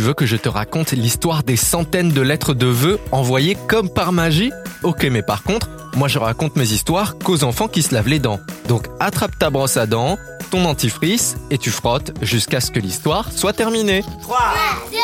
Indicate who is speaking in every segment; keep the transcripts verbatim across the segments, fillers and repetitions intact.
Speaker 1: veux que je te raconte l'histoire des centaines de lettres de vœux envoyées comme par magie? Ok, mais par contre, moi je raconte mes histoires qu'aux enfants qui se lavent les dents. Donc attrape ta brosse à dents, ton dentifrice et tu frottes jusqu'à ce que l'histoire soit terminée.
Speaker 2: trois, deux,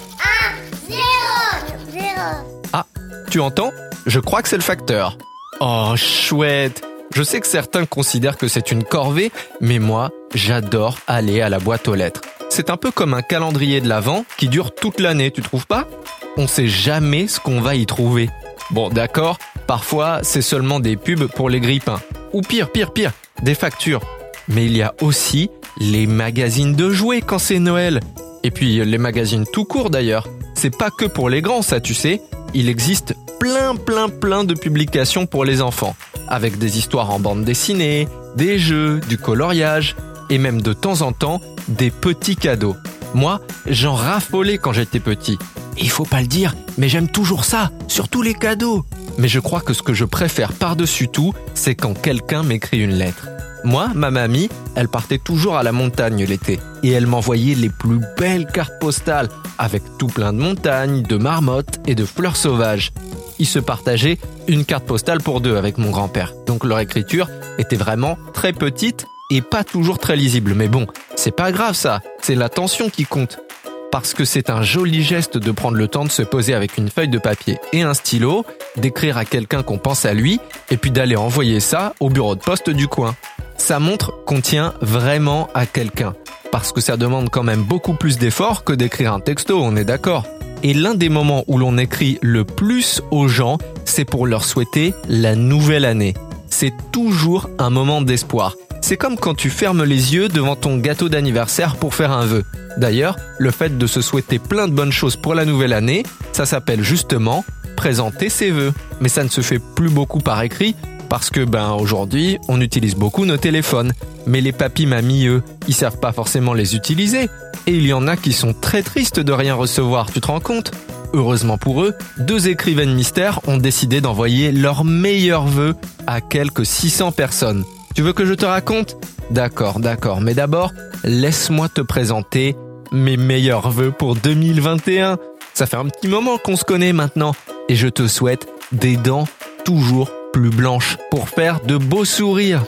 Speaker 2: un, zéro, zéro.
Speaker 1: Ah, tu entends? Je crois que c'est le facteur. Oh, chouette! Je sais que certains considèrent que c'est une corvée, mais moi, j'adore aller à la boîte aux lettres. C'est un peu comme un calendrier de l'Avent qui dure toute l'année, tu trouves pas? On sait jamais ce qu'on va y trouver. Bon, d'accord, parfois c'est seulement des pubs pour les grille-pains. Ou pire, pire, pire, des factures. Mais il y a aussi les magazines de jouets quand c'est Noël. Et puis les magazines tout court d'ailleurs. C'est pas que pour les grands ça, tu sais. Il existe plein, plein, plein de publications pour les enfants. Avec des histoires en bande dessinée, des jeux, du coloriage et même de temps en temps des petits cadeaux. Moi, j'en raffolais quand j'étais petit. Il faut pas le dire, mais j'aime toujours ça, surtout les cadeaux. Mais je crois que ce que je préfère par-dessus tout, c'est quand quelqu'un m'écrit une lettre. Moi, ma mamie, elle partait toujours à la montagne l'été. Et elle m'envoyait les plus belles cartes postales, avec tout plein de montagnes, de marmottes et de fleurs sauvages. Ils se partageaient une carte postale pour deux avec mon grand-père. Donc leur écriture était vraiment très petite et pas toujours très lisible. Mais bon, c'est pas grave ça, c'est l'attention qui compte. Parce que c'est un joli geste de prendre le temps de se poser avec une feuille de papier et un stylo, d'écrire à quelqu'un qu'on pense à lui, et puis d'aller envoyer ça au bureau de poste du coin. Ça montre qu'on tient vraiment à quelqu'un. Parce que ça demande quand même beaucoup plus d'efforts que d'écrire un texto, on est d'accord. Et l'un des moments où l'on écrit le plus aux gens, c'est pour leur souhaiter la nouvelle année. C'est toujours un moment d'espoir. C'est comme quand tu fermes les yeux devant ton gâteau d'anniversaire pour faire un vœu. D'ailleurs, le fait de se souhaiter plein de bonnes choses pour la nouvelle année, ça s'appelle justement présenter ses vœux. Mais ça ne se fait plus beaucoup par écrit, parce que ben aujourd'hui, on utilise beaucoup nos téléphones. Mais les papis mamies, eux, ils savent pas forcément les utiliser. Et il y en a qui sont très tristes de rien recevoir, tu te rends compte? Heureusement pour eux, deux écrivaines mystères ont décidé d'envoyer leurs meilleurs vœux à quelques six cents personnes. Tu veux que je te raconte? D'accord, d'accord. Mais d'abord, laisse-moi te présenter mes meilleurs vœux pour deux mille vingt et un. Ça fait un petit moment qu'on se connaît maintenant. Et je te souhaite des dents toujours plus blanches pour faire de beaux sourires.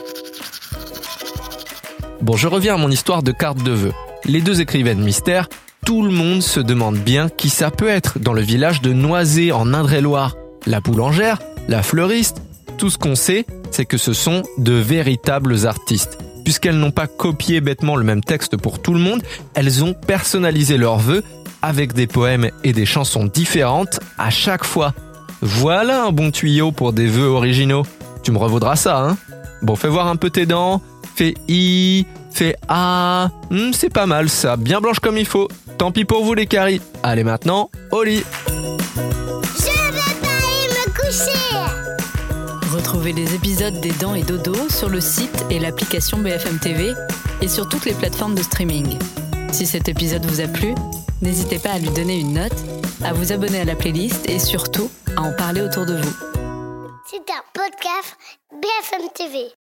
Speaker 1: Bon, je reviens à mon histoire de carte de vœux. Les deux écrivaines mystères, tout le monde se demande bien qui ça peut être dans le village de Noisé en Indre-et-Loire. La boulangère, la fleuriste, tout ce qu'on sait, c'est que ce sont de véritables artistes. Puisqu'elles n'ont pas copié bêtement le même texte pour tout le monde, elles ont personnalisé leurs vœux avec des poèmes et des chansons différentes à chaque fois. Voilà un bon tuyau pour des vœux originaux. Tu me revaudras ça, hein? Bon, fais voir un peu tes dents. Fais I, fais A. Hmm, c'est pas mal ça, bien blanche comme il faut. Tant pis pour vous les caries. Allez maintenant, au lit.
Speaker 2: Je vais pas aller me coucher.
Speaker 3: Retrouvez les épisodes des Dents et Dodo sur le site et l'application B F M T V et sur toutes les plateformes de streaming. Si cet épisode vous a plu, n'hésitez pas à lui donner une note, à vous abonner à la playlist et surtout à en parler autour de vous.
Speaker 2: C'est un podcast B F M T V.